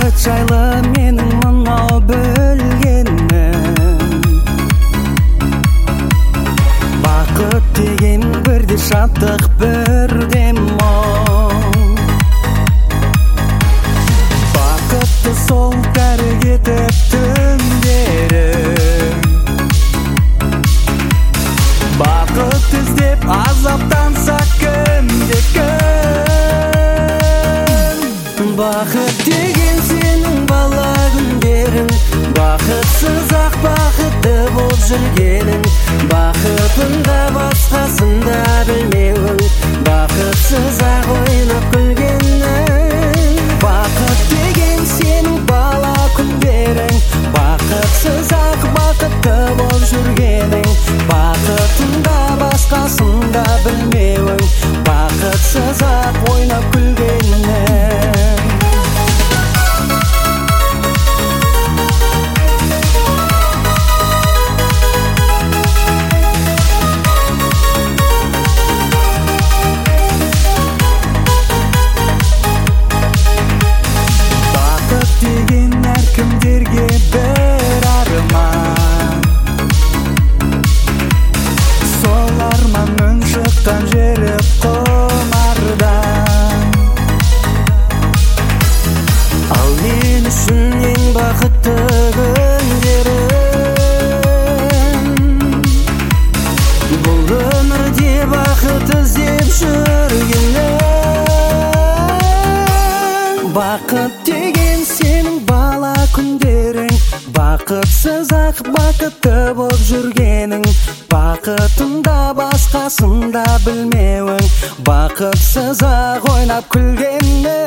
бақыт жайлы менің мынау білгенім. Бақыт деген бірде шаттық, бірде мұң. Бақытты сол кәрі кетіп түндерім. Бақыт іздеп азаптанса кімде-кім. Бақыт деген сенің бала күндерің, бақытсыз ақ бақытты болып жүргенің, бақытында басқасында білмеуің, бақытсыз ақ ойнап күлгенің. Бақыт деген сенің бала күндерің, бақытсыз ақ бақытты болып жүргенің, бақытында басқасында білмеуің, бақытсыз ақ ойнап күлгенің. Деген әркімдерге бір арман, сол арманның шыққан жері құмардан. Ал мен үшін ең бақытты күндерім, бұл өмірде бақыт іздеп жүргенім. Бақыт деген сенің бала күндерің, бақытсыз ақ бақытты болып жүргенің, бақытында басқасында білмеуің, бақытсыз ақ ойнап күлгенің.